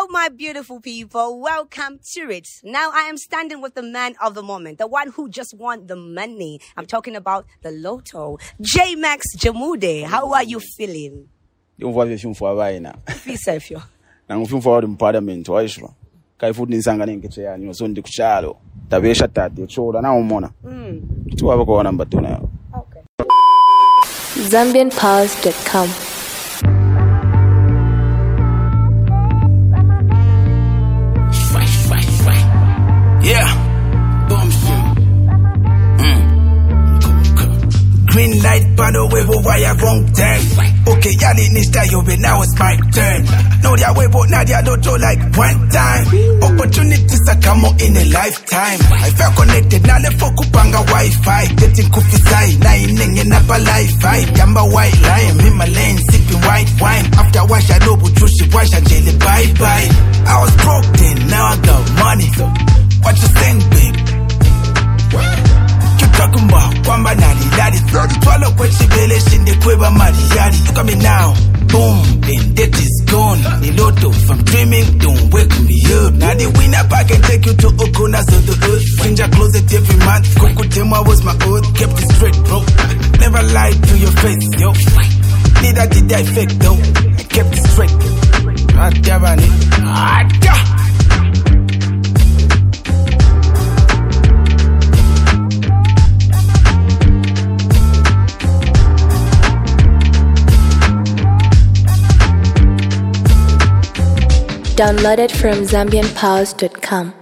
Hello, my beautiful people. Welcome to it. Now I am standing with the man of the moment, the one who just won the money. I'm talking about the Lotto. J-Max Jamude, how are you feeling? Eu vou ver filme for vai na. Fisefio. Na um filme for parliament, waisho. Kai futhi nisanga nengiche yani so ndikuchalo. Tabesha tati chola na umona. Tu abako namba 2 na. Okay. ZambianPows.com. Yeah, boom shit. Green light, panel wave, wire wrong turn. Okay, y'all need this style, but now it's my turn. No, that way, but now they don't do like one time. Opportunities are come out in a lifetime. I felt connected, now the fuck upanga Wi-Fi. Getting coffee side, nine in up a life. I jamba white line, in my lane, sipping white wine. After wash, I know, but she wash and jelly bye bye. I was broke then, now I got money. What you saying, babe? You talking about kwamba nani daddy? Twala kwechi bele shinde kweba madi yadi. Look at me now, boom, and that is gone. The Lotto from dreaming, don't wake me up. Now the winner pack can take you to Okonas of the earth. Change your closet every month. Kukutema was my oath, kept it straight, bro. Never lied to your face, yo. Neither did I fake though. I kept it straight. Downloaded from ZambianPows.com.